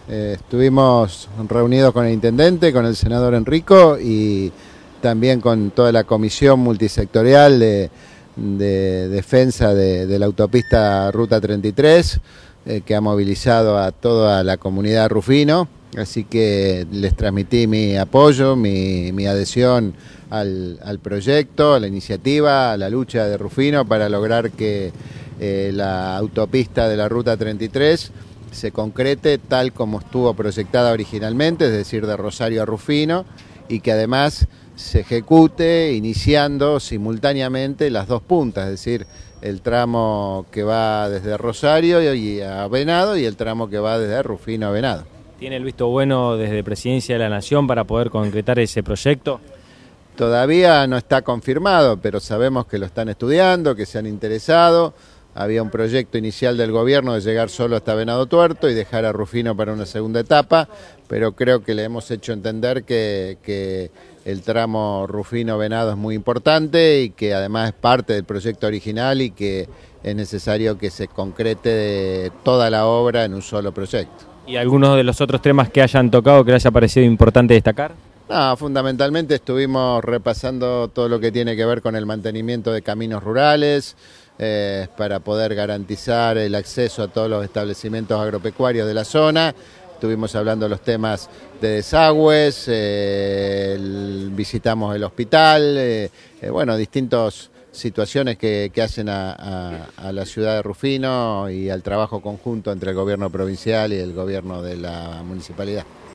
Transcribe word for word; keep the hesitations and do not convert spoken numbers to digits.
Eh, estuvimos reunidos con el intendente, con el senador Enrico y también con toda la comisión multisectorial de, de defensa de, de la autopista Ruta treinta y tres, eh, que ha movilizado a toda la comunidad Rufino. Así que les transmití mi apoyo, mi, mi adhesión al, al proyecto, a la iniciativa, a la lucha de Rufino para lograr que eh, la autopista de la Ruta treinta y tres se concrete tal como estuvo proyectada originalmente, es decir, de Rosario a Rufino, y que además se ejecute iniciando simultáneamente las dos puntas, es decir, el tramo que va desde Rosario y a Venado y el tramo que va desde Rufino a Venado. ¿Tiene el visto bueno desde Presidencia de la Nación para poder concretar ese proyecto? Todavía no está confirmado, pero sabemos que lo están estudiando, que se han interesado. Había un proyecto inicial del gobierno de llegar solo hasta Venado Tuerto y dejar a Rufino para una segunda etapa, pero creo que le hemos hecho entender que, que el tramo Rufino-Venado es muy importante y que además es parte del proyecto original y que es necesario que se concrete toda la obra en un solo proyecto. ¿Y algunos de los otros temas que hayan tocado que les haya parecido importante destacar? No, fundamentalmente estuvimos repasando todo lo que tiene que ver con el mantenimiento de caminos rurales, eh, para poder garantizar el acceso a todos los establecimientos agropecuarios de la zona. Estuvimos hablando de los temas de desagües, eh, el, visitamos el hospital, eh, eh, bueno, distintas situaciones que, que hacen a, a, a la ciudad de Rufino y al trabajo conjunto entre el gobierno provincial y el gobierno de la municipalidad.